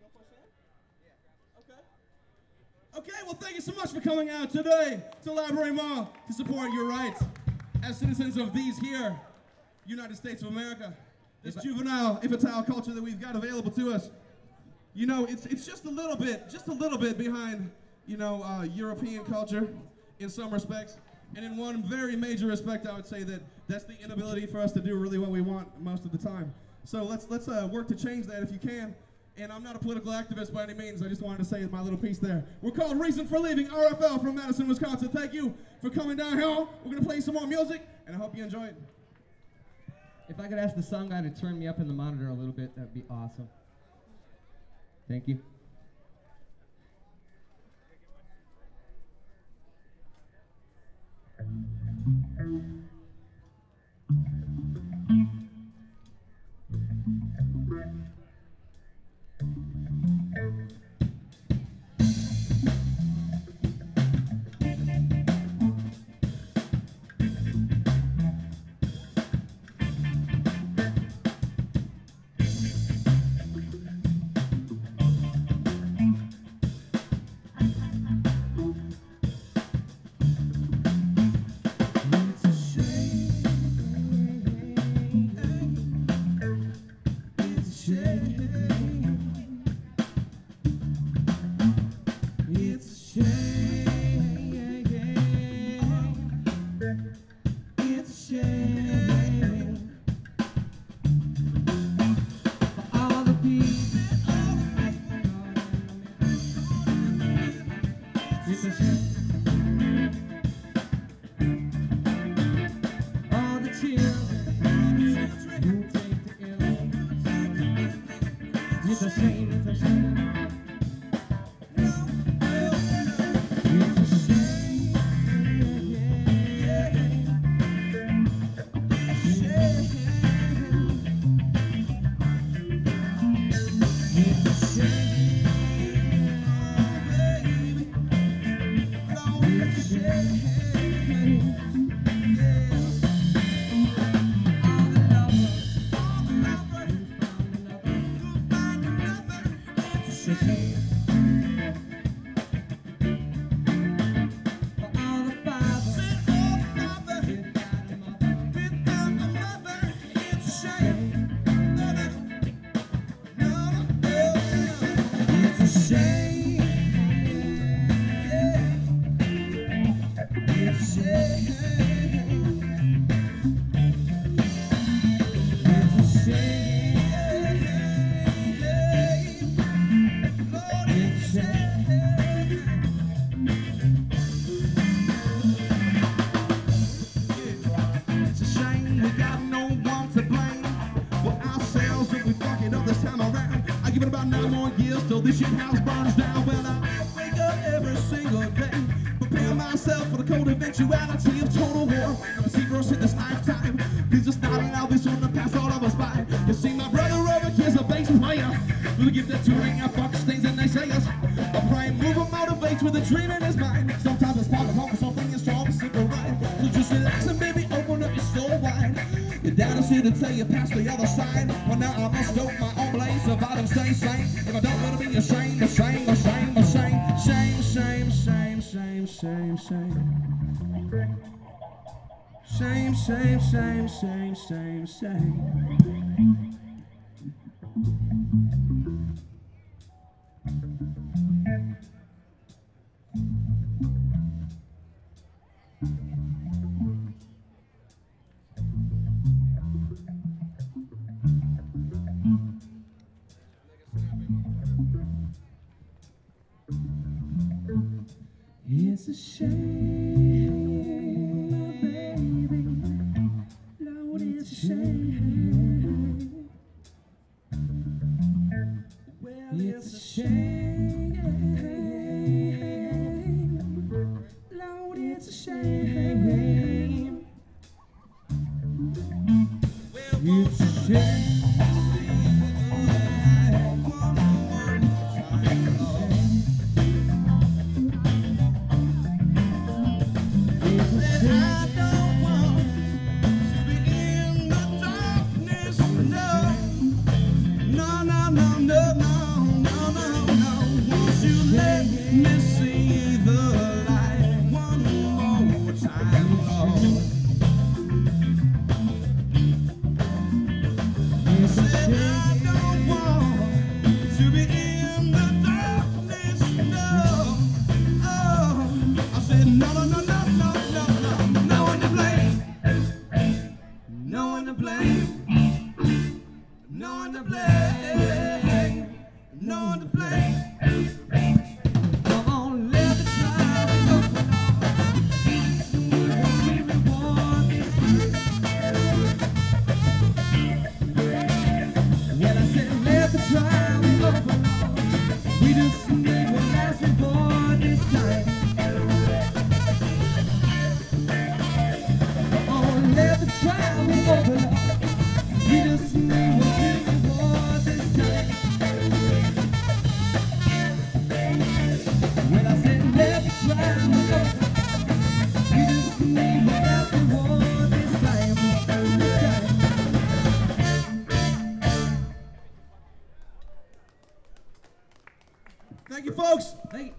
Okay, well, thank you so much for coming out today to Library Mall to support your rights as citizens of these here United States of America. This juvenile, infantile culture that we've got available to us. You know, it's just a little bit behind, European culture in some respects. And in one very major respect, I would say that's the inability for us to do really what we want most of the time. So let's work to change that if you can. And I'm not a political activist by any means. I just wanted to say my little piece there. We're called Reason for Leaving, RFL from Madison, Wisconsin. Thank you for coming down here. We're going to play some more music, and I hope you enjoy it. If I could ask the sound guy to turn me up in the monitor a little bit, that'd be awesome. Thank you. This shit house burns down. Well, I wake up every single day, prepare myself for the cold eventuality of total war. I'm a secret in this lifetime. Please just not allow this one to pass all of us by. You see, my brother over here's a bass player with a gift that touring out fuck stings and naysayers. A prime mover motivates with a dream in his mind. Sometimes it's part of home, something is strong, super right. So just relax and baby, open up your soul wide. Your dad is here to tell you past the other side. Well, now I must stoke my own blaze, survive and stay sane. If I don't want to be ashamed, ashamed, ashamed, ashamed, shame, shame, shame, shame, shame, shame. Shame, shame, shame, shame, shame, shame. It's a shame, baby. Lord, it's a shame. Well, it's a shame. Lord, it's a shame. It's a shame. No, no, no, no, no, no, no. said I don't want to be in the darkness, no. Oh, I said no, no, no, no, no, no, no. No one to blame. No one to blame. No one to blame. No one to blame. Come on, let the child open up. We reward this time. Well, I said let the child open up. We just need one last reward this time. Come on, let the child open up. We just need one reward this time. When I said let the child open up, we just need one last reward this time. Thank you, folks. Thank you.